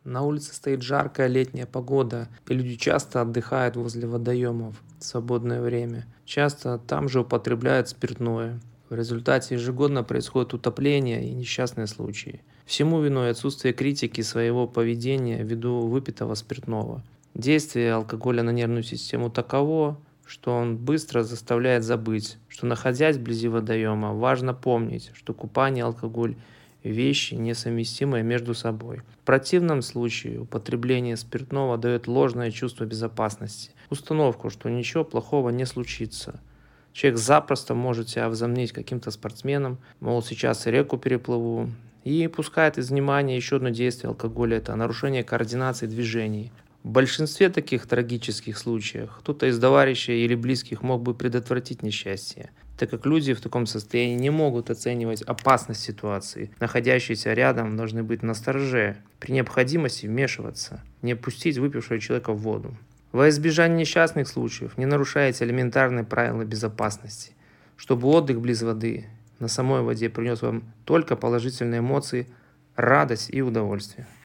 На улице стоит жаркая летняя погода, и люди часто отдыхают возле водоемов в свободное время. Часто там же употребляют спиртное. В результате ежегодно происходит утопление и несчастные случаи. Всему виной отсутствие критики своего поведения ввиду выпитого спиртного. Действие алкоголя на нервную систему таково, что он быстро заставляет забыть, что, находясь вблизи водоема, важно помнить, что купание и алкоголь – вещи, несовместимые между собой. В противном случае употребление спиртного дает ложное чувство безопасности, установку, что ничего плохого не случится. Человек запросто может себя возомнить каким-то спортсменом, мол, сейчас реку переплыву, и пускает из внимания еще одно действие алкоголя – это нарушение координации движений. В большинстве таких трагических случаев кто-то из товарищей или близких мог бы предотвратить несчастье, так как люди в таком состоянии не могут оценивать опасность ситуации. Находящиеся рядом должны быть настороже, при необходимости вмешиваться, не опустить выпившего человека в воду. Во избежание несчастных случаев не нарушайте элементарные правила безопасности, чтобы отдых близ воды на самой воде принес вам только положительные эмоции, радость и удовольствие.